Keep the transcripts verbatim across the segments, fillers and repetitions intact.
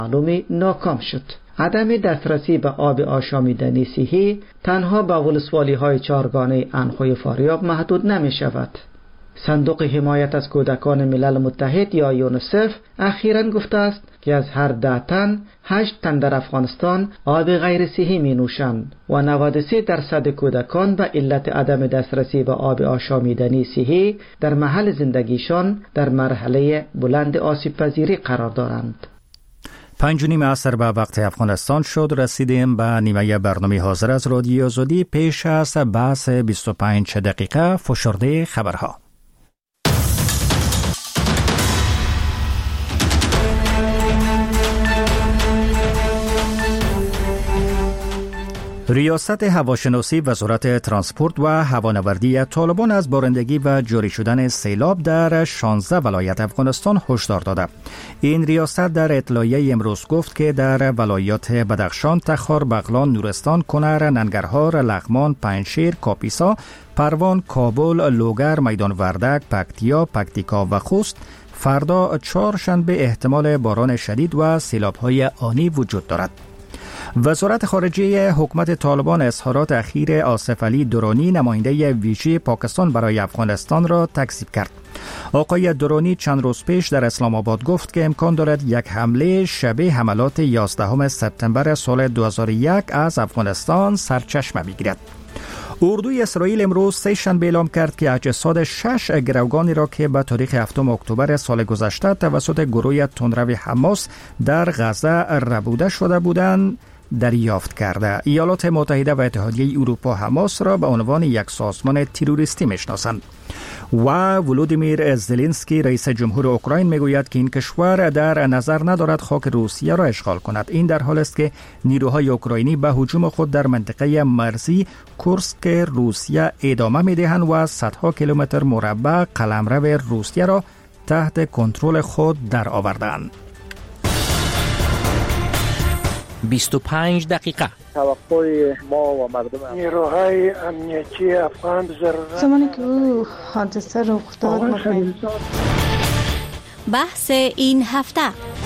معلومی ناکام شد. عدم دسترسی به آب آشامیدنی صحی تنها به ولسوالی های چهارگانه انخوی فاریاب محدود نمی شود. صندوق حمایت از کودکان ملل متحد یا یونیسف اخیراً گفته است که از هر ده تن هشت تن در افغانستان آب غیر صحی می نوشند و نود و سه درصد کودکان به علت عدم دسترسی به آب آشامیدنی صحی در محل زندگیشان در مرحله بلند آسیب پذیری قرار دارند. پنج و نیم عصر به وقت افغانستان شد. رسیدیم به نیمه برنامه حاضر از رادیو آزادی. پیش از بحث بیست و پنج دقیقه فشرده خبرها. ریاست هواشناسی وزارت ترانسپورت و هوانوردی طالبان از بارندگی و جاری شدن سیلاب در شانزده ولایت افغانستان هشدار داده. این ریاست در اطلاعیه امروز گفت که در ولایات بدخشان، تخار، بغلان، نورستان، کنر، ننگرهار، لغمان، پنجشیر، کاپیسا، پروان، کابل، لوگر، میدان وردک، پکتیا، پکتیکا و خوست فردا چهارشنبه احتمال باران شدید و سیلاب‌های آنی وجود دارد. وزارت خارجه حکومت طالبان اظهارات اخیر آصف علی درانی نماینده ویژه پاکستان برای افغانستان را تکذیب کرد. آقای درانی چند روز پیش در اسلام آباد گفت که امکان دارد یک حمله شبیه حملات یازدهم سپتامبر سال دو هزار و یک از افغانستان سرچشمه بگیرد. اردوی اسرائیل امروز سه شنبه اعلام کرد که اجساد شش گروگانی را که به تاریخ هفتم اکتبر سال گذشته توسط گروه تندرو حماس در غزه ربوده شده بودند دریافت کرده. ایالات متحده و اتحادیه اروپا حماس را به عنوان یک سازمان تروریستی میشناسند. و ولودیمیر زلنسکی رئیس جمهور اوکراین میگوید که این کشور در نظر ندارد خاک روسیه را اشغال کند. این در حال است که نیروهای اوکراینی به هجوم خود در منطقه مرزی کورسک روسیه ادامه میدهند و صدها کیلومتر مربع قلمرو روسیه را تحت کنترل خود در آوردند. بیست و پنج دقیقه توقع ما و مردم نیروهای امنیتی افغان ضرورت زمانی که او حادثه رخ داد. بحث این هفته.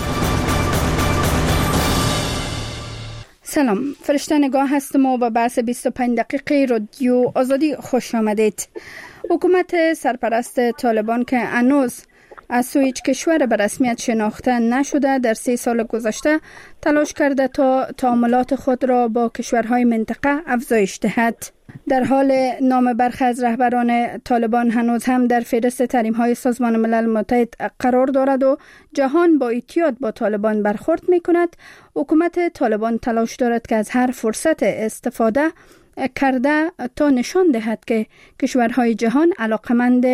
سلام، فرشته نگاه هستم و به بحث بیست و پنج دقیقه رادیو آزادی خوش آمدید. حکومت سرپرست طالبان که هنوز از سوی هیچ کشور به رسمیت شناخته نشده در سه سال گذشته تلاش کرده تا تعاملات خود را با کشورهای منطقه افزایش دهد. در حال نام برخی از رهبران طالبان هنوز هم در فهرست تحریم‌های سازمان ملل متحد قرار دارد و جهان با احتیاط با طالبان برخورد می‌کند، حکومت طالبان تلاش دارد که از هر فرصت استفاده کرده تا نشان دهد که کشورهای جهان علاقمند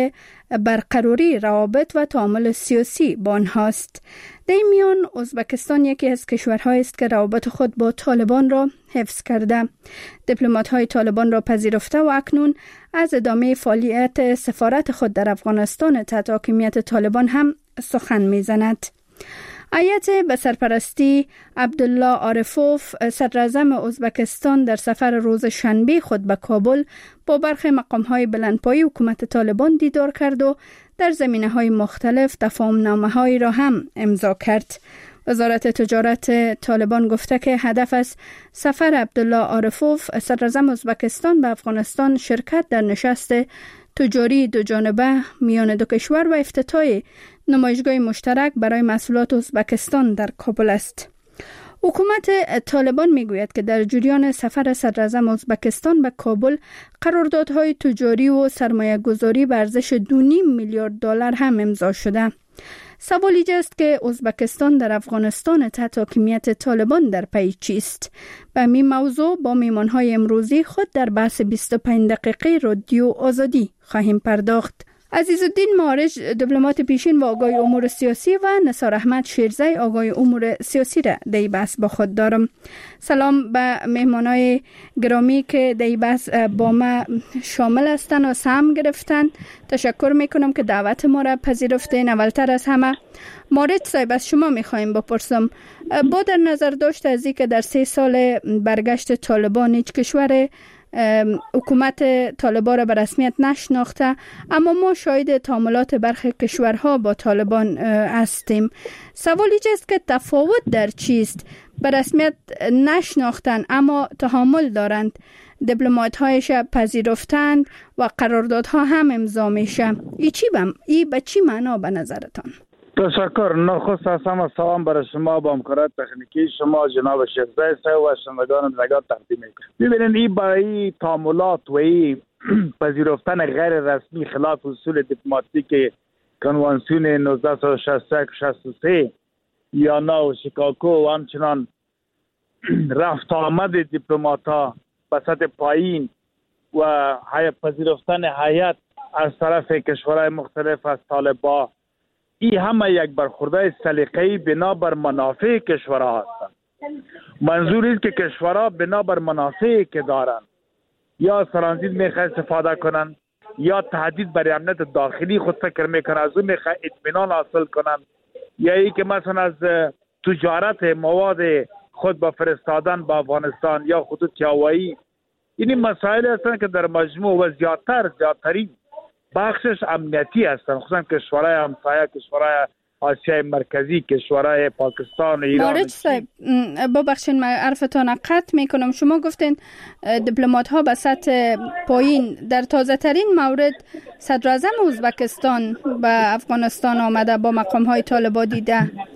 برقراری روابط و تعامل سیاسی با آنهاست. در این میان ازبکستان یکی از کشورهایی است که روابط خود با طالبان را حفظ کرده. دیپلمات‌های طالبان را پذیرفته و اکنون از ادامه فعالیت سفارت خود در افغانستان تحت حاکمیت طالبان هم سخن می‌زند. هیئت به سرپرستی عبدالله عارفوف صدراعظم ازبکستان در سفر روز شنبه خود به کابل با برخی مقام‌های بلندپایه حکومت طالبان دیدار کرد و در زمینه‌های مختلف تفاهم‌نامه‌هایی را هم امضا کرد. وزارت تجارت طالبان گفته که هدف از سفر عبدالله عارفوف صدراعظم ازبکستان به افغانستان شرکت در نشست تجاری دو جانبه میان دو کشور و افتتاح نمایشگاه مشترک برای محصولات ازبکستان در کابل است. حکومت طالبان میگوید که در جریان سفر صدراعظم ازبکستان به کابل قراردادهای تجاری و سرمایه گذاری به ارزش دو و نیم میلیارد دلار هم امضا شده. سوال اینجاست که ازبکستان در افغانستان تحت حاکمیت طالبان در پی چیست؟ به این موضوع با میهمان‌های امروزی خود در بحث بیست و پنج دقیقه رادیو آزادی خواهیم پرداخت. عزیزالدین معارج دیپلمات پیشین و آگاه امور سیاسی و نثار احمد شیرزی آگاه امور سیاسی را در بحث با خود دارم. سلام به مهمانای گرامی که در بحث با ما شامل هستند و سهم گرفتن. تشکر میکنم که دعوت ما را پذیرفتین. اولتر از همه معارج صاحب از شما میخوایم بپرسم، با در نظر داشت از اینکه در سه سال برگشت طالبان هیچ کشور حکومت طالبان را به رسمیت نشناخته، اما ما شاهد تعاملات برخی کشورها با طالبان هستیم. سوال اینجاست که تفاوت در چیست؟ به رسمیت نشناختن اما تعامل دارند، دیپلمات هایش پذیرفتند و قراردادها هم امضا میشه. ای چی بم ای به چی معنا به نظرتان؟ تشکر. نخست از همه سلام برای شما با همکاران تکنیکی شما جناب شیخ زاید صاحب و شنوندگان نگاه تقدیم میکنم. ببینید این برای تعاملات و این پذیرفتن غیر رسمی خلاف اصول دیپلماتیک کنوانسیون نوزده و شصت و یک شصت و سه یا نو شیکاگو و همچنان رفت آمد دیپلمات‌ها به سطح پایین و هیئت پذیرفتن هیئت از طرف کشورهای مختلف از طالبان، این همه یک برخورده سلیقه‌ای بنا بر منافع کشورها هستند. منظور است که کشورها بنا بر منافعی که دارند یا ترانزیت میخواه استفاده کنند یا تهدید بر امنیت داخلی خود فکر میکنند، از اون میخواه اطمینان حاصل کنند، یا ای که مثلا از تجارت مواد خود با فرستادن با افغانستان یا خطوط هوایی. این مسائل هستند که در مجموع و زیادتر زیادترین بخشش امنیتی هستند، خصوصا کشورهای همسایه، کشورهای آسیای مرکزی، کشورهای پاکستان و ایران. مارج صاحب ببخشید من حرفتان قطع میکنم. شما گفتین دیپلمات ها به سطح پایین، در تازه ترین مورد صدر اعظم ازبکستان به افغانستان آمده با مقام های طالبان دیده.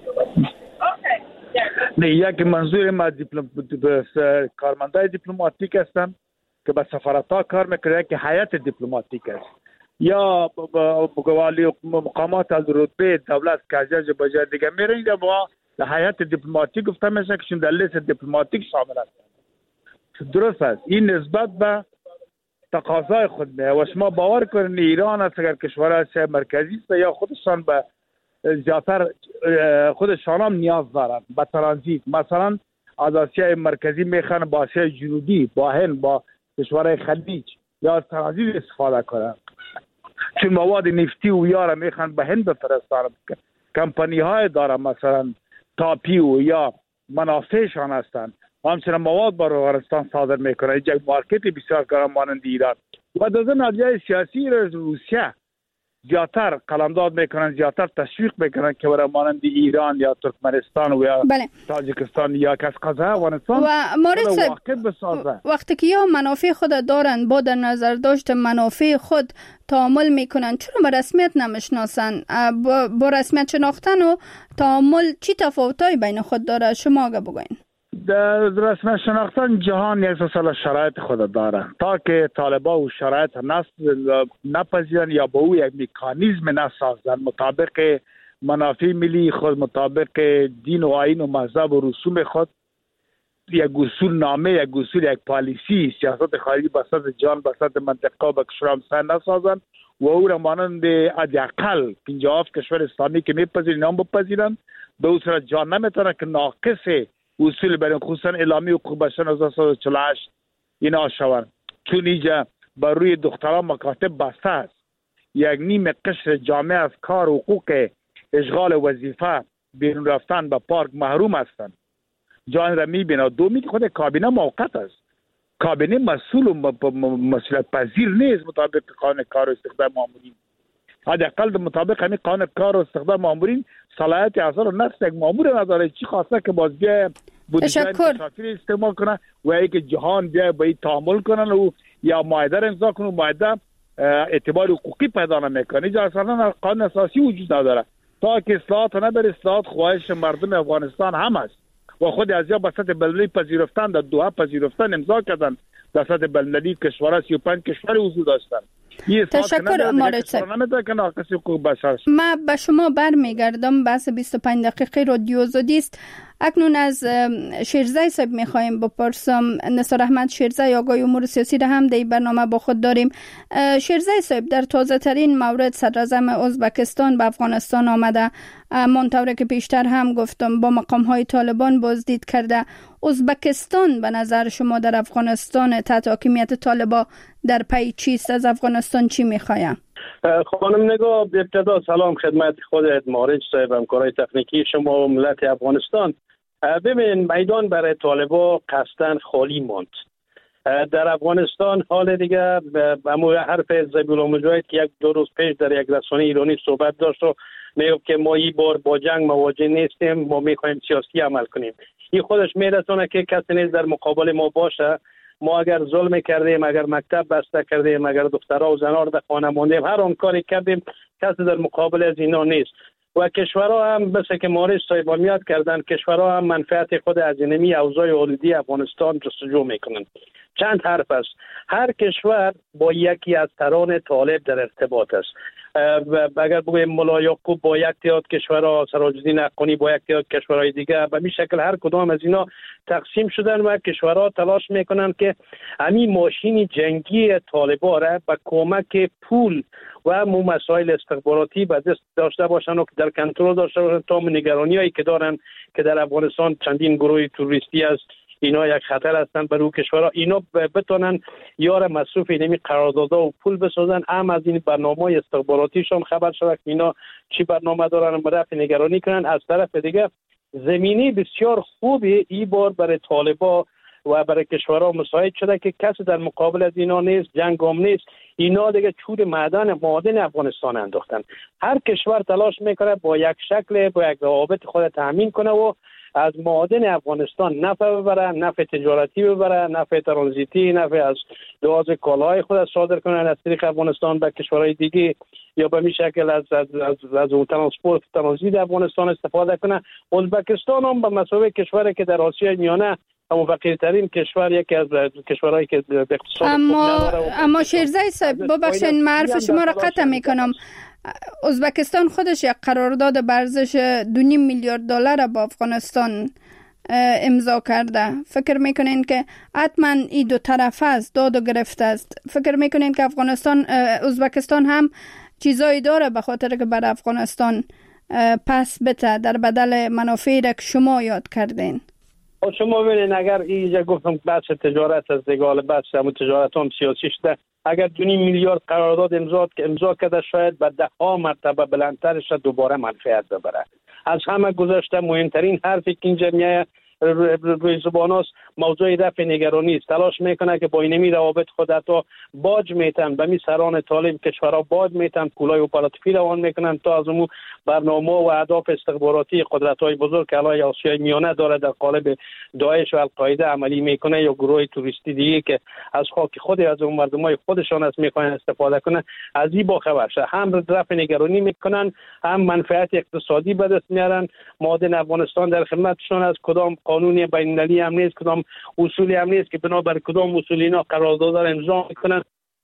نه، یک منظور ما دیپلم... کارمندای دیپلماتیک هستند که به سفارت‌ها کار میکنه که هیئت دیپلماتیک است یا بگوالی مقامات از رتبه دولت که از جای به جای دیگه میرن یا با هیئت دیپلماتیک گفته میشه که چون در لیست دیپلماتیک شامل هستند. درست است. این نسبت به تقاضای خود میه و شما باور کنید ایران است اگر کشورهای آسیای مرکزی است یا خودشان به زیادتر خودشان هم نیاز دارند به ترانزیت، مثلا از آسیای مرکزی میخوان با آسیای جنوبی با هند با کشورهای خلیج یا از ترانزیت استفاده کنند، چون مواد نفتی و یارا میخوان به هند بفرستند. کمپانی های دارن مثلا تاپی و یا منافعشان هستند و همچنین مواد با افغانستان صادر میکنند. اینجا مارکت بسیار کارم مانند ایران و در ضمن نتیجه سیاسی روسیه زیادتر قلمداد میکنن، زیادتر تشویق میکنن که برای مانند ایران یا ترکمنستان و یا بله. تاجیکستان یا کشقزه افغانستان و مورد واقع بسازه. وقتی که یا منافع خود دارن با در نظر داشت منافع خود تعامل میکنن، چرا به رسمیت نمیشناسن؟ با, با رسمیت شناختن و تعامل چی تفاوتایی بین خود داره؟ شما آگه بگوین. در رسمیت شناختن جهان یک سال شرایط خود داره تا که طالبان و شرایط نپذیرن یا با او یک مکانیزم نسازن مطابق منافع ملی خود، مطابق دین و آیین و مذهب و رسوم خود، یک اصول نامه، یک اصول، یک پالیسی سیاست خارجی به سطح جهان به سطح منطقه و به کشور همسایه نسازن و او را مانند حداقل پنجاه کشور اسلامی که میپذیرن نام بپذیرن. به او صورت جهان نمیتونه که ناقص اصول برای خصوصا اعلامی حقوق بشر هزار و سیصد و چهل و هشت اینا شوند، چون اینجا بر روی دختران مکاتب بسته است. یک نیم قشر جامعه از کار و حقوق اشغال وظیفه بیرون رفتن به پارک محروم هستند. جان را میبینه. دومی که خود کابینه موقت است، کابینه مسئول و مسئولیت پذیر نیست مطابق قانون کار و استخدام مامورین. حداقل مطابق همین قانون کار و استخدام مامورین صلاحیت اصلا نفس یک مامور نداره. چی خواسته که باز بیای بودجه مسافر استعمال کنه و ای که جهان بیای با این تعامل کنن و یا معاهده را امضا کنه و معاهده اعتبار حقوقی پیدا نمیکنه. اینجا اصلا قانون اساسی وجود نداره. تا که اصلاحات نداره، اصلاحات خواهش مردم افغانستان هم است و خود از یا به سطح بین‌المللی پذیرفتن، در دوحه پذیرفتن امضا کردن، در سطح بین‌المللی کشورها سی و پنج کشور حضور داشتن. تشکر مارج صاحب. ما به شما برمیگردم. بحث بیست و پنج دقیقه رادیو آزادی است. اکنون از شیرزای صاحب میخوایم بپرسم. نثار احمد شیرزای آگاهی امور سیاسی را هم در برنامه با خود داریم. شیرزای صاحب، در تازه ترین مورد صدر اعظم ازبکستان به افغانستان آمده، منطوره که پیشتر هم گفتم با مقام های طالبان بازدید کرده. ازبکستان به نظر شما در افغانستان تحت حاکمیت طالبان در پی چیست؟ از افغانستان چی میخوایم؟ خانم نگاه، ابتدا سلام خدمت خودت مارج صاحب، همکارای تکنیکی شما و ملت افغانستان. ببین، میدان برای طالبان قصداً خالی ماند. در افغانستان حال دیگه همون حرف ذبیحالله مجاهد که یک دو روز پیش در یک رسانه ایرانی صحبت داشت و میگفت که ما این بار با جنگ مواجه نیستیم، ما میخوایم سیاسی عمل کنیم. این خودش میرسونه که کسی نیست در مقابل ما باشه. ما اگر ظلم کردیم، اگر مکتب بسته کردیم، اگر دخترها و زنها در خانه ماندیم، هر آن کاری کردیم، کسی در مقابل از اینا نیست. و کشورها هم مثل که مارش صاحب میاد کردن، کشورها هم منفعت خود از اینمی اوضاع آلودی افغانستان جستجو میکنن. چند حرف است. هر کشور با یکی از تران طالب در ارتباط است. اگر بگویم ملا یعقوب با یک تعداد کشورها، سراج‌الدین حقانی با یک تعداد کشورهای دیگه، به این شکل هر کدام از اینا تقسیم شدن و کشورها تلاش میکنن که همین ماشین جنگی طالبان را به کمک پول و مو مسائل استخباراتی به دست داشته باشن و در کنترل داشته باشن تا نگرانی‌هایی که دارن که در افغانستان چندین گروه توریستی است، اینا یک خطر هستن برای کشورها، اینا بتونن یار مصروف اینمی قراردادها و پول بسازن. هم از این برنامه‌های استخباراتیشون خبر شد که اینا چی برنامه دارن و رفع نگرانی کنن. از طرف دیگه زمینی بسیار خوبی این بار برای طالبا و برای کشورها مساعد شده که کسی در مقابل از اینا نیست، جنگ هم نیست. اینا دیگه چور معدن معادن افغانستان انداختن. هر کشور تلاش میکنه با یک شکل با یک روابط خود تامین کنه و از معادن افغانستان نفع ببره، نفع تجارتی ببره، نفع ترانزیتی، نفع از لحاظ کالاهای خود صادر کنه از طریق افغانستان به کشورهای دیگه، یا به می شکل از از از, از اون ترانسپورت ترانزیت افغانستان استفاده کنه. ازبکستان هم به مسابقه کشوری که در آسیای میانه اما فقیرترین کشور، یکی از کشورهایی که به اقتصاد اما اما شیرزای صاحب ببخشید معرف شما را قطع میکنم. ازبکستان خودش یک قرارداد به ارزش دو و نیم میلیارد دلار با افغانستان امضا کرده. فکر میکنین که حتما این دو طرف است، داد و گرفت است؟ فکر میکنین که افغانستان ازبکستان هم چیزایی داره به خاطر که بر افغانستان پس بته در بدل منافعی را که شما یاد کردین؟ شما ببینید اگر اینجا گفتم بحث تجارت از دیگه، بحث هم تجارت هم سیاسی شده، اگر دو نیم میلیارد قرارداد امضا امضا کرده شاید به ده ها مرتبه بلندترش دوباره منفعت ببره. از همه گذشته مهمترین حرفی که اینجا میایه روی زبان است موضوع رفع نگرانی است. تلاش میکنه که با اینمی روابط خود حتی باج میتن به می سران طالب کشورها باج میتن، پولای اپراتیفی روان میکنن تا از اون برنامه و اهداف استخباراتی قدرت‌های بزرگ که الان آسیای میانه داره در قالب داعش و القاعده عملی میکنه یا گروه توریستی دیگه که از خاک خود از اون مردمای خودشان است میخوان استفاده کنن، از این با خبر شه. هم رفع نگرانی میکنن، هم منفعت اقتصادی به دست میارن. معادن افغانستان در خدمتشون از کدام قانونی بین‌المللی هم نیست، کدام اصولی هم نیست که بنابر کدام اصول اینا قرارداد را امضا میکنن.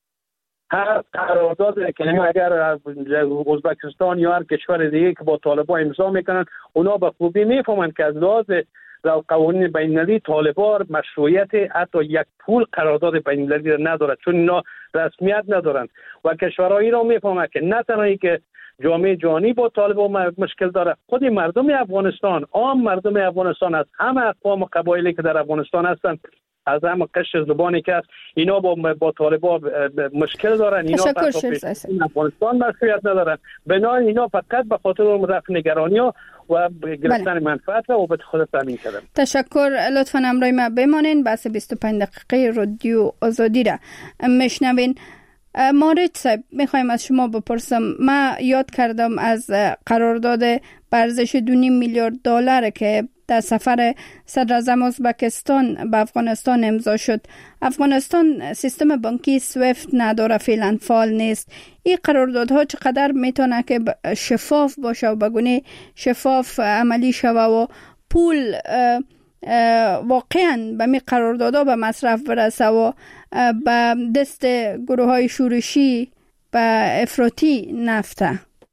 هر قرارداد کلمه اگر ازبکستان یا هر کشور دیگه که با طالبان امضا میکنن، اونا به خوبی میفهمن که از لحاظ قوانین بین‌المللی طالبان مشروعیت حتی یک پول قرارداد بین‌المللی را ندارد، چون اینا رسمیت ندارن و کشورهایی را میفهمن که نه تنها که جامعه جهانی با طالبان مشکل داره، خود مردم افغانستان، عام مردم افغانستان از همه اقوام و قبایلی که در افغانستان هستند، از همه قشر زبانی که هست، اینا با با طالبان مشکل دارن. اینا افغانستان مشروعیت ندارن، بنابراین اینا فقط به خاطر رفع نگرانی ها و گرفتن منفعت و به خود تامین کردن. تشکر. لطفاً همراه ما بمانین. بحث بیست و پنج دقیقه رادیو آزادی را میشنوین. مارج صاحب میخوایم از شما بپرسم، ما یاد کردم از قرارداد به ارزش دو و نیم میلیارد دلار که در سفر صدر اعظم ازبکستان به افغانستان امضا شد. افغانستان سیستم بانکی سویفت نداره، فعلا فعال نیست. این قراردادها چقدر میتونه که شفاف باشه و بگونه شفاف عملی شوه و پول واقعا به می قراردادها به مصرف برسه و به دست گروه های شورشی و افراطی نفته؟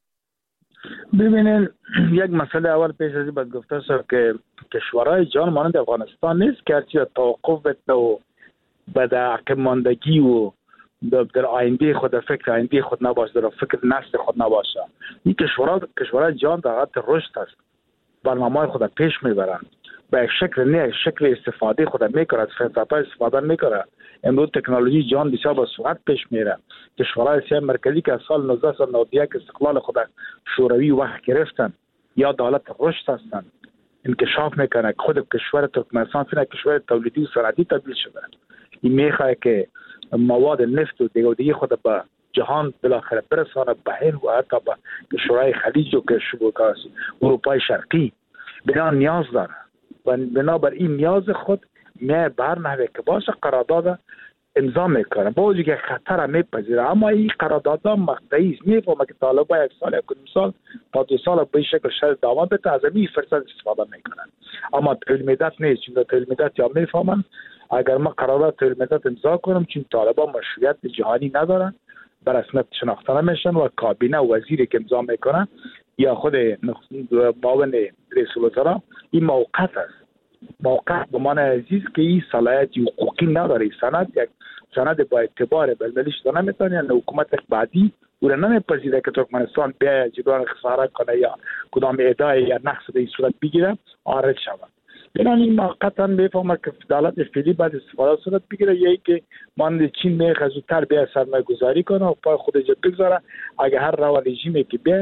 ببینید یک مسئله اول پیش از این باید گفته شد که کشورهای جان مانند افغانستان نیست که هرچی توقف بده و به عقب ماندگی و در آینده خود فکر آینده خود نباشه، در فکر نسل خود نباشه. این کشورها کشورهای جان در حالت رشد است، برنامه خود پیش میبرند، به یک شکل نه شکل استفاده خود میکنه، از فرصت‌ها استفاده میکنه. امروز تکنولوژی جان بسیار با سرعت پیش میره. کشورهای آسیای مرکزی که از سال نوزده صد و نود و یک استقلال خود شوروی وقت گرفتن یا در حالت رشد هستند، انکشاف میکنه. خود کشور ترکمنستان فعلا کشور تولیدی و صنعتی تبدیل شده. این میخواد که مواد نفت و دیگه دیگه خود به جهان بالاخره برسانه، به هند و حتی به کشورهای خلیج و کشورهای اروپای شرقی. بنا نیاز داره و بنابر این نیاز خود می بر نحوه که باشه قرارداد امضا میکنه، با وجود که خطر میپذیره. اما این قراردادها مقطعی است. میفهمه که طالبان یک سال یک سال تا دو سال به شکل شرط دوام بده، از این فرصت استفاده میکنن. اما طویل مدت نیست، چون طویل مدت یا میفهمن اگر ما قرارداد طویل مدت امضا کنم، چون طالبان مشروعیت جهانی ندارن، به رسمیت شناخته نمیشن و کابینه و وزیری که امضا میکنن یا خود معاون رئیس الوزراء این موقت است. موقت به معنی عزیز که این صلاحیت حقوقی نداره. سند یک سند با اعتبار بلبلی شده نمیتونه، یعنی حکومت بعدی او را نمیپذیره که ترکمنستان بیا جبران خساره کنه یا کدام ادعای یا نقص به این صورت بگیره آرد شود. یعنی این موقتا میفهمه که دولت فعلی بعد استفاده صورت بگیره، یا که مانند چین میخواد زودتر بیا سرمایه گذاری کنه و پای خودش بگذاره. اگه هر روا رژیمی که بیا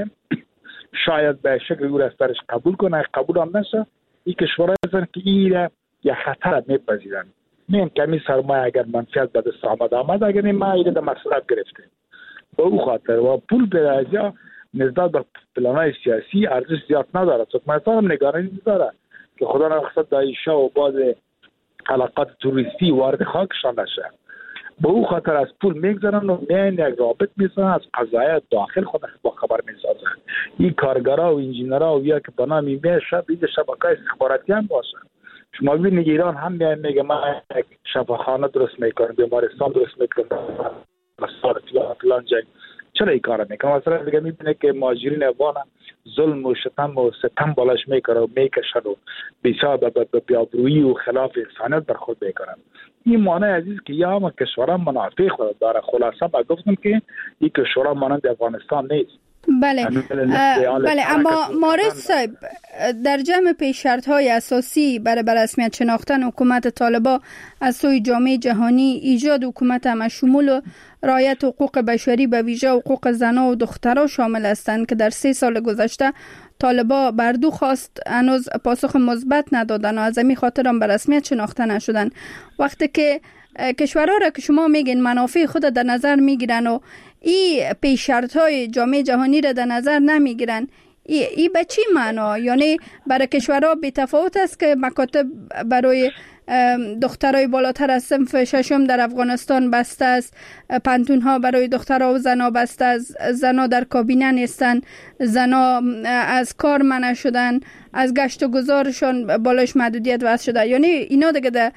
شاید به شکل او را از درش قبول کنه، قبول هم نشه، این کشورها هستن که این را یا خطر میپذیرن. میم کمی سرمایه اگر منفعت به دست آمد آمد، اگر این ما ایره در مصرف گرفته به او خاطر و پول به ازیا نسبت به پلانهای سیاسی ارزش زیاد نداره. ترکمنستان هم نگرانی داره که خدا نخواست داعش‌ها و بعض علاقات توریستی وارد خاکشان نشه. به او خاطر از پول میگذارن و میان یک رابط میزنن، از قضایای داخل خود با خبر میسازن. این کارگرها و انجینرها و یا که بنا میشه شب این شبکه‌های استخباراتی هم باشن. شما ببینید ایران هم میان میگه ما یک شفاخانه درست میکنم، بیمارستان درست میکنم، مسار فلان فلان جای. چرا این کارا میکنه؟ مثلا دیگه میبینه که مهاجرین افغان ظلم و شتم و ستم بالاش میکنه و میکشن و بیسا به بیابرویی و خلاف انسانیت برخورد میکنن. این معنی عزیز که یا ما کشورها منافع خود داره. خلاصه با گفتم که این کشورها مانند افغانستان نیست. بله بله اما مارد صاحب، در جمع پیش شرط های اساسی برای رسمیت شناختن حکومت طالبان از سوی جامعه جهانی ایجاد حکومت همشمول و رعایت حقوق بشری به ویژه حقوق زنان و دخترها شامل هستند که در سه سال گذشته طالبان بر دو خواست هنوز پاسخ مثبت ندادن و از همین خاطر هم به رسمیت شناخته نشدن. وقتی که کشورها را که شما میگین منافع خود در نظر میگیرن و این پیش شرط های جامعه جهانی را در نظر نمیگیرن، ای, ای به چی معنا؟ یعنی برای کشورها بی تفاوت است که مکاتب برای دخترای بالاتر از صنف ششم در افغانستان بسته است، پانتون ها برای دخترها و زنا بسته است، زنا در کابینه نیستن، زنا از کار منع شدن، از گشت و گذارشان بالاش محدودیت وضع شده. یعنی اینا دیگه در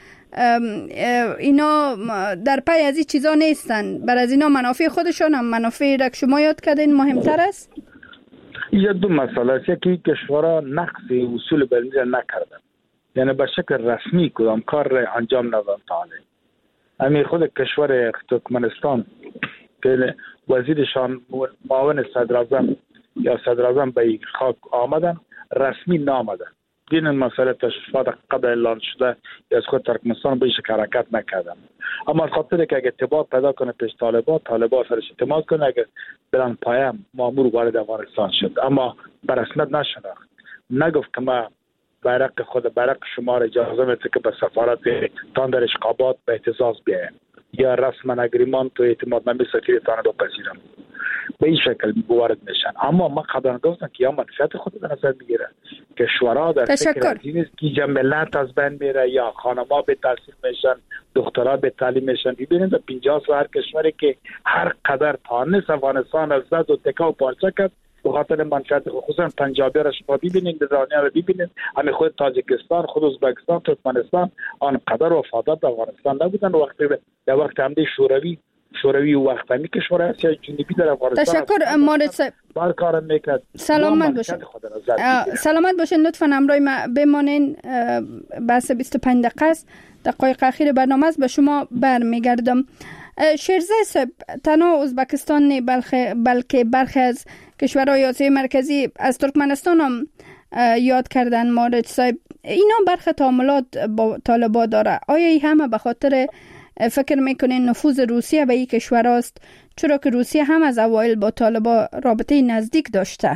اینا در پی از این چیزا نیستن. بر از اینا منافع خودشان هم منافع را که شما یاد کردین مهمتر است. یه دو مسئله است. یکی کشورها نقض اصول بین‌المللی نکردن، یعنی به شکل رسمی کدام کار را انجام ندادن. تاله همین خود کشور ترکمنستان که وزیرشان معاون صدراعظم یا صدراعظم به خاک آمدن رسمی نامدن. دین مسئله تشریفات قبل اعلان شده از خود ترکمنستان به شکل حرکت نکردن. اما از خاطر که اگه اعتبار پیدا کنه پیش طالبان، طالبان سرش اعتماد کنه، اگه بلند پایم مامور وارد افغانستان شد اما به رسمیت نشناخت، نگفت که ما بیرق خود بیرق شما را اجازه میده که به سفارت تان در اشقابات به اعتزاز بیاین یا رسما اگریمان تو اعتماد نمی سفیرتان رو پذیرم، به این شکل وارد میشن. اما ما قبلا گفتم که یا منفعت خود در نظر میگیره، کشورها در فکر از این است که ملت از بین میره یا خانم‌ها به تحصیل میشن، دخترها به تعلیم میشن. ببینید در پنجاه سال هر کشوری که هر قدر تانست افغانستان از زد و تکا و پارچه کرد به خاطر منفعت خصوصا پنجابی را شما ببینید، ایرانی را ببینید، همه خود تاجیکستان، خود ازبکستان، ترکمنستان آنقدر وفادار به افغانستان نبودن. وقتی در وقت حمله شوروی شوروی و وقت همی کشور آسیا جنوبی در افغانستان تشکر مارد صاحب، بار کار میکرد. سلامت باشین. سلامت باشین. لطفا همراه ما بمانین. بحث بیست و پنج دقیقه است، دقایق اخیر برنامه است، به شما برمیگردم. شیرزه صاحب، تنها ازبکستان نه بلکه بلکه برخی از کشورهای آسیای مرکزی از ترکمنستان هم یاد کردن. مارد صاحب، اینا برخی تعاملات با طالبان داره. آیا این همه به خاطر فکر میکنین نفوذ روسیه به این کشور است، چرا که روسیه هم از اوایل با طالبان رابطه نزدیک داشته؟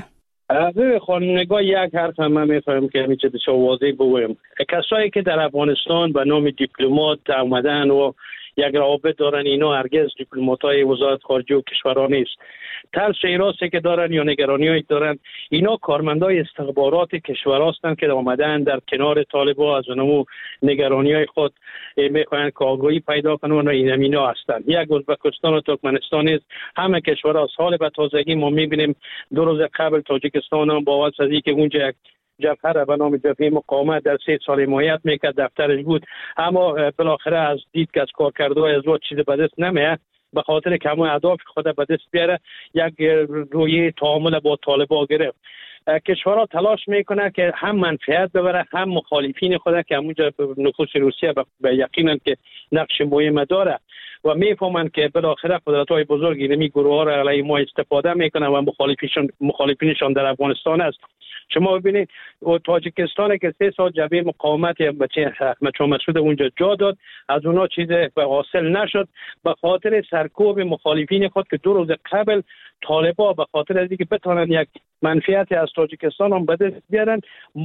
به خانم‌نگاه یک حرف هم من می‌فهمم که میشه بسیار واضح بگویم. کسایی که در افغانستان به نام دیپلمات آمدن و یک روابط دارن، اینا هرگز دیپلمات‌های وزارت خارجه و کشورها نیست. ترس ایراسی که دارن یا نگرانی‌هایی دارن، اینا کارمندای استخبارات کشورها هستند که آمدن در کنار طالبان از اونمو نگرانی‌های خود میخواین که آگاهی پیدا کنن و این اینا هستند. یک ازبکستان و ترکمنستان است. همه کشورها سال به تازگی ما می‌بینیم دو روز قبل تاجیکستان هم با واسطه ای که اونجا یک جبهه به نام جبهه مقاومت در سه سال حمایت میکرد، دفترش بود، اما بالاخره از دید که از کارکردهای از وقت چیز به دست نمیاد، به خاطر که همون اهداف خود به دست بیاره یک رویه تعامل با طالبان گرفت. کشورها تلاش میکنه که هم منفعت ببره هم مخالفین خود که همونجا نفوذ روسیه به یقینا که نقش مهم داره و میفهمند که بالاخره قدرت‌های بزرگ اینمی گروه ها را علیه ما استفاده میکنن و مخالفینشون مخالفینشون در افغانستان است. شما ببینید تاجیکستان که سه سال جبهه مقاومت احمدشاه مسعود اونجا جا داد، از اونا چیز حاصل نشد به خاطر سرکوب مخالفین خود که دو روز قبل طالبان به خاطر از اینکه بتونن یک منفعت از تاجیکستان هم به دست بیارن،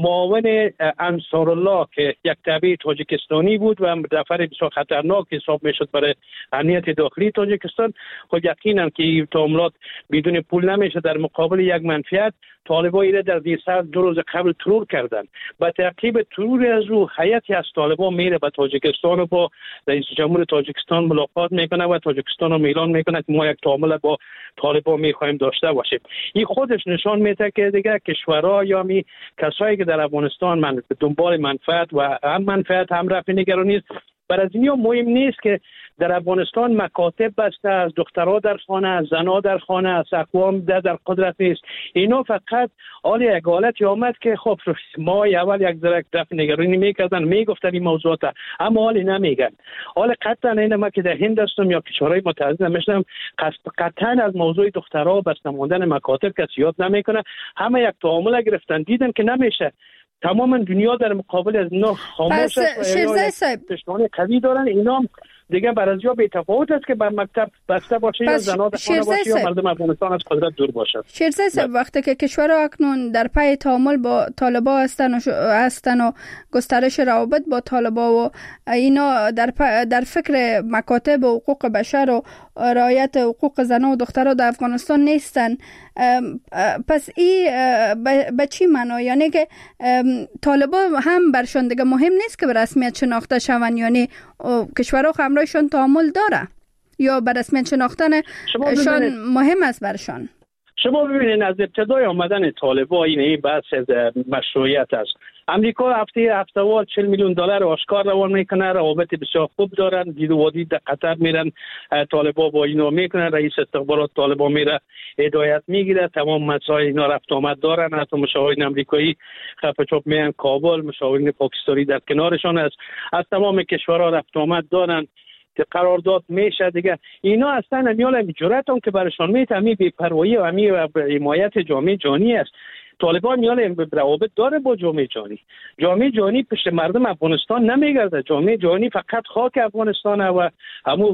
معاون انصارالله که یک تابع تاجیکستانی بود و دفعه بسیار خطرناک حساب میشد برای امنیت داخلی تاجیکستان، خود یقینا که این تعاملات بدون پول نمیشه در مقابل یک منفعت، طالبان ایره در دیسر دو روز قبل ترور کردن. با تعقیب ترور از او هیئتی از طالبان میره به تاجیکستان و با رئیس جمهور تاجیکستان ملاقات میکنه و تاجیکستان رو اعلان میکنه که ما یک تعامل با طالبان میخوایم داشته باشیم. این خودش نشان میده که دیگه کشورها یا می کسایی که در افغانستان من دنبال منفعت و هم منفعت هم رفع نگرانی است، برای از اینها مهم نیست که در افغانستان مکاتب بسته، از دخترها در خانه، از زنها در خانه، از اقوام در, در قدرت نیست. اینا فقط حال یک حالتی آمد که خب ما اول یک ذره رفع نگرانی میکردن، میگفتن این موضوعات، اما حالی نمیگن. حال قطعا این ما که در هند هستم یا کشورهای متحد نمیشتم، قطعا از موضوع دخترها بسته ماندن مکاتب کسی یاد نمیکنه. همه یک تعامل گرفتن، دیدن که نمیشه. تماما دنیا در مقابل از اینا خاموش است. شیرزای صاحب پشتوانه قوی دارن، اینا دیگه برای جا بی تفاوت است که به مکتب بسته باشه یا زنات خانه باشه یا مردم افغانستان از قدرت دور باشه. شیرزای صاحب، وقتی که کشورها اکنون در پی تعامل با طالبان هستن و هستن و گسترش روابط با طالبان و اینا در در فکر مکاتب و حقوق بشر و رعایت حقوق زنان و دخترها در افغانستان نیستن، پس این به چی معنا؟ یعنی که طالبان هم برشان دیگه مهم نیست که به رسمیت شناخته شون، یعنی کشورها همراهشان تعامل داره یا به رسمیت شناختنشان مهم است برشان؟ شما ببینید از ابتدای آمدن طالبان این بحث مشروعیت است. امریکا هفته هفته‌وار چهل میلیون دلار آشکار روان میکنه، روابط بسیار خوب دارن، دید و وادی در قطر میرن، طالبان با اینا میکنن، رئیس استخبارات طالبان میره هدایت میگیره، تمام مسائل اینا رفت آمد دارن، حتی مشاورین امریکایی خفه چوب میان کابل، مشاورین پاکستانی در کنارشان است، از تمام کشورها رفت آمد دارن که قرارداد میشه دیگه. اینا اصلا امیال جرأت هم که برشان میتمی بی‌پروایی و امی حمایت جامعه جهانی است. طالبان میال روابط داره با جامعه جهانی. جامعه جهانی پشت مردم افغانستان نمیگرده. جامعه جهانی فقط خاک افغانستان و همون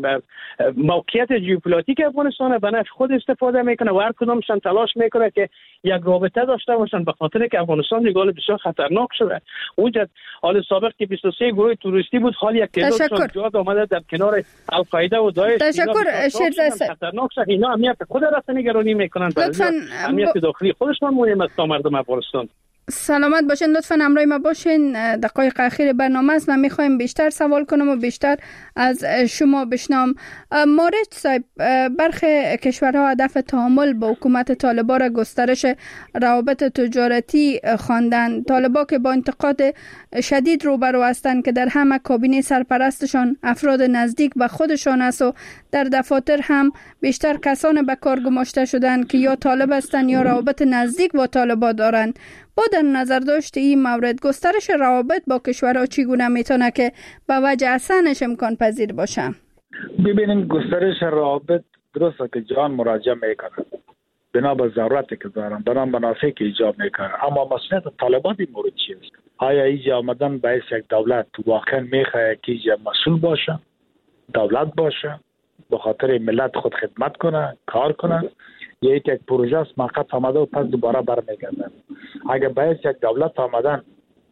موقعیت ژئوپلیتیک افغانستان به نفع خود استفاده میکنه و هر کدامشان تلاش میکنه که یک رابطه داشته باشن، به خاطر که افغانستان دیگه بسیار خطرناک شده. اونجا حال سابق که بیست و سه گروه توریستی بود، حال یک تعدادشون جاد آمده در کنار القاعده و داعش. تشکر شیرزای صاحب. خطرناک شده. اینا امنیت خود را نگرانی میکنن، امنیت داخلی خودشون مهم است تا مردم افغانستان. سلامت باشین، لطفاً همراه ما باشین. دقایق اخیر برنامه است، من میخوایم بیشتر سوال کنم و بیشتر از شما بشنوم. مارج صاحب، برخی کشورها هدف تعامل با حکومت طالبان را گسترش روابط تجارتی خواندند. طالبان که با انتقاد شدید روبرو هستند که در همه کابینه سرپرستشان افراد نزدیک به خودشان است و در دفاتر هم بیشتر کسان به کار گماشته شدند که یا طالب هستند یا روابط نزدیک با طالبان دارند. با در نظر داشت این مورد، گسترش روابط با کشورها چگونه میتونه که به وجه احسنش امکان پذیر باشه؟ ببینیم گسترش روابط درسته که جهان مراجعه میکنه بنا به ضرورتی که دارن، بنا به منافعی که ایجاب میکنه، اما مسئولیت طالبان این مورد چیست؟ آیا اینجا آمدن باعث یک دولت واقعا میخواه که اینجا مسئول باشه، دولت باشه، به خاطر ملت خود خدمت کنه، کار کنه، یک یک پروژه است موقت آمده و پس دوباره برمیگردن. اگر باید یک دولت آمدن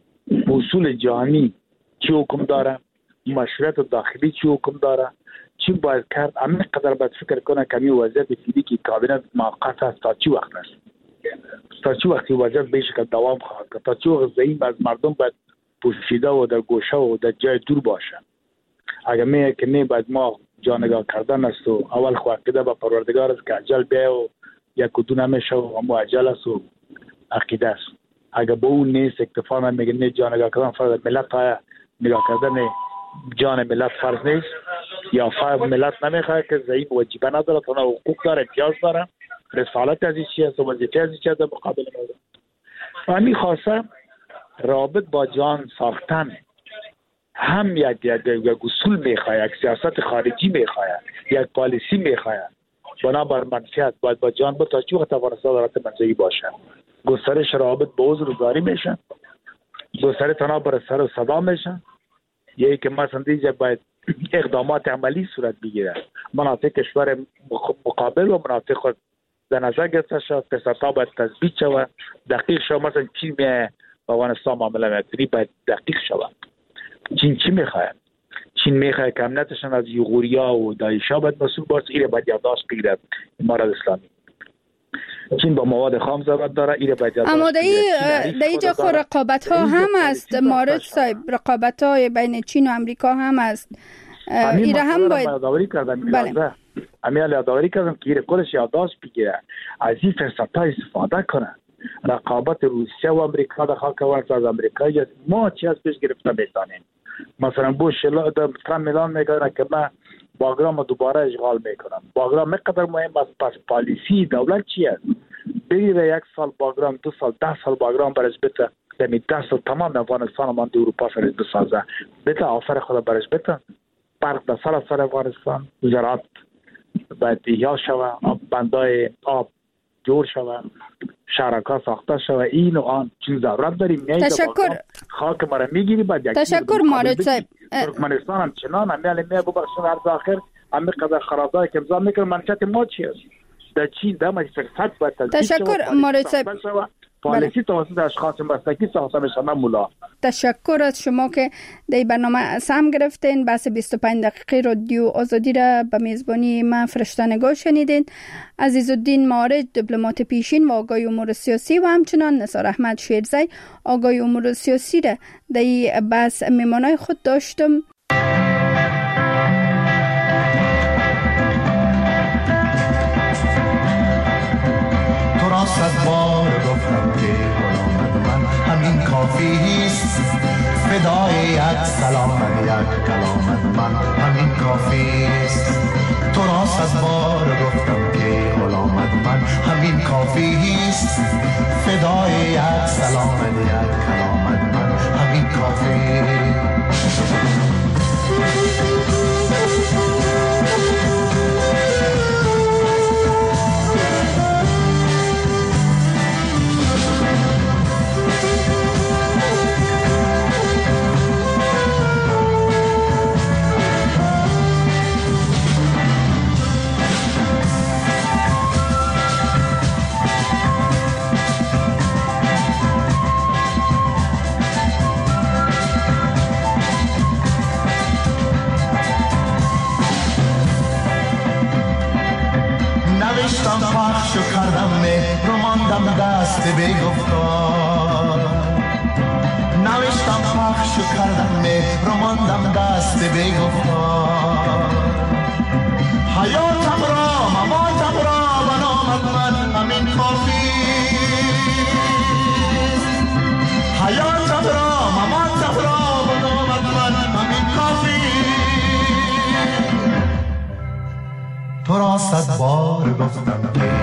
اصول جهانی چی حکم داره، مشروعیت داخلی چی حکم داره، چی باید کرد، همین قدر باید فکر کنه که این وضعیت فعلی که کابینه موقت است تا چی وقت است، تا چی وقتی وضعیت به شکل دوام خواهد کرد، تا چی وقت زعیم از مردم باید پوشیده و در گوشه و در جای دور باشه. اگر میگه که نه باید ما جانگاه کردن است و اول خواهده به پروردگار است که اجل بیا و یک کدو نمیشه و همو اجل است و عقیده است. اگر با اون نیست اکتفا نمیگه نه جانگاه کردن فرض ملت های نگاه کردن جان ملت فرض نیست یا فرض ملت نمیخواه که ضعیف وجیبه نداره، تنها حقوق داره، امتیاز داره، رسالت از این چی است و وظیفه از این چی است در مقابل مردم. همین خواسته رابط با جان ساختن هم یک یک اصول میخواه، یک سیاست خارجی میخواه، یک پالیسی میخواه. بنابر منفیت باید با جان با تا چی وقت افغانستان دارد منزهی باشه. گسترش روابط با عذرگزاری میشه، گسترش تنها بر سر و صدا میشه. یکی که مثلا دیگه باید اقدامات عملی صورت بگیره، مناطق کشور مقابل و مناطق در نظر گرفته شد، پسرتا باید تثبیت شود، دقیق شود. مثلا چین میه با افغانستان معامله میکنی باید دقیق شود. چین چی میخواه؟ چین میخواه که امنیتشان از یغوریا و داعشا باید مسئول باشه، ایره باید یادداشت بگیره امارت اسلامی. چین با مواد خام ضرورت داره، ایره باید یادداشت اما در اینجا خو رقابت ها هم است مارد صاحب، رقابت های بین چین و امریکا هم است. ایره هم باید یادآوری کردم، بله امیال یادآوری کردم که ایره خودش یادداشت بگیره، از این فرصت ها استفاده کنه. رقابت روسیه و امریکا در خاک ورز از امریکا ما چی از پیش گرفته میتانیم. مثلا بوش ترامپ میلان میگه که من باگرام دوباره اشغال میکنم. باگرام مقدر مهم است، پس پالیسی دولت چی است؟ بگیره یک سال باگرام، دو سال، ده سال باگرام برش بته، دمی ده سال تمام افغانستان من دو اروپا سرش بسازه، بته آفر خود برش بته، برق در سال سر افغانستان، زراعت باید احیا شوه، بندای آب جور شوه، شرکا ساخته شوه، این و آن چیز ضرورت داریم. تشکر. خاک ما را میگیری بعد یک تشکر مارد صاحب. ترکمنستان هم چنان هم یعنی می ببخشن عرض آخر همه قدر خرابداری که امضا میکنه منشأت ما چی است؟ در چین در مجلس باید تشکر مارد صاحب. پالیسی توسط اشخاص مستقلی ساخته میشه. مولا تشکر از شما که در برنامه سهم گرفتین. بحث بیست و پنج دقیقه رادیو آزادی را به میزبانی من فرشته نگاه شنیدین. عزیزالدین مارد دیپلمات پیشین و آگاه امور سیاسی و همچنان نثار احمد شیرزی آگاه امور سیاسی را در این بحث میمانای خود داشتم. تو را صد بار گفتم که غلامت من همین کافیست، فدای یک سلام یک کلامت من همین کافیست. تو را صد بار گفتم که غلامت من همین کافیست، فدای یک سلام یک کلامت من همین کافیست. پخش کردم مهر رو ماندم دست بی‌گفتار، نوشتم پخش کردم مهر رو ماندم دست بی‌گفتار. حیاتم را مماتم را به نامت من همین کافیست، حیاتم را مماتم را به نامت من همین کافیست. تو را صد بار گفتم که